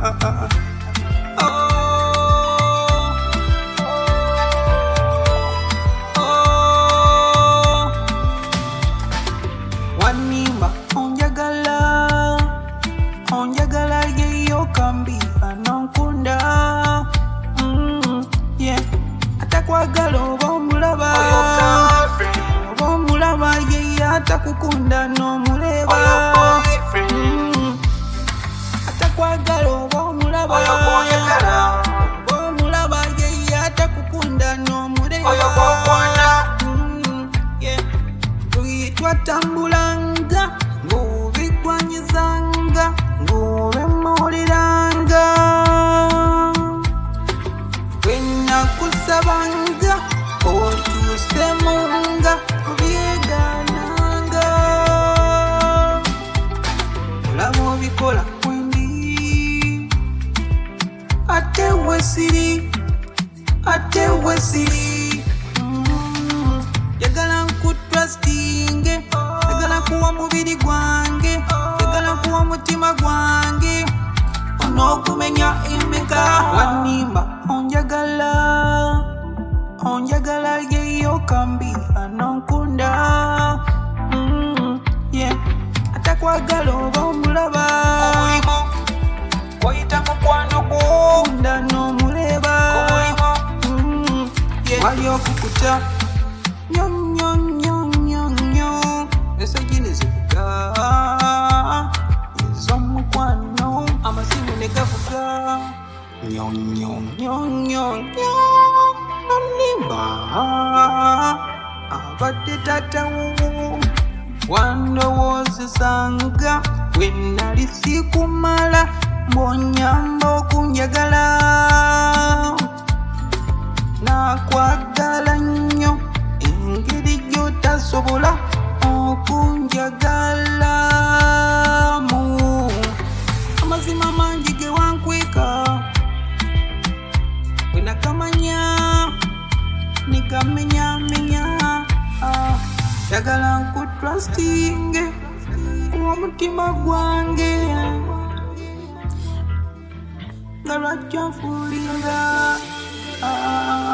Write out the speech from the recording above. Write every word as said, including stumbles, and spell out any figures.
Wanimba onjagala onjagala yeyo kambi anonkunda mm, yeah atakwagala oba omulaba oba omulaba yeyo atakukunda n'omuleba mm, atakwagala oba omulaba oba omulaba yeyo atakukunda n'omuleba mm, yeah twatambulanga ng'obigwanyizanga ng'obemoliranga bwenakusabanga otusemunga obyegananga olaba obikola kwendi ate wesiri ate wesiri yagala nkutrustinge yagala kuwa mubiri gwange yagala kuwa mutima gwange onokumenya emeka wanimba onjagala onjagala yeyo kambi anonkunda mm, yeah atakwagala oba omulaba koyita mukwano gunda n'omuleba mm, yeah wali okukuta nyo nyo nyo nyo nyo esajini zivuga ez'omukwano amasimu ne gavuga nyo nyo nyo nyo nyo nonimba abadde tatawo wandowoozesanga bwe nali sikumala mb'onyamba okunjagala nakwagala nnyo engeri gy'otasobola okunjagalamu amazima mangi ge wankweka bwe nakamanya nigamenyamenya yagala nkutrustinge kuw'omutima gwange nga lwajja nfuulira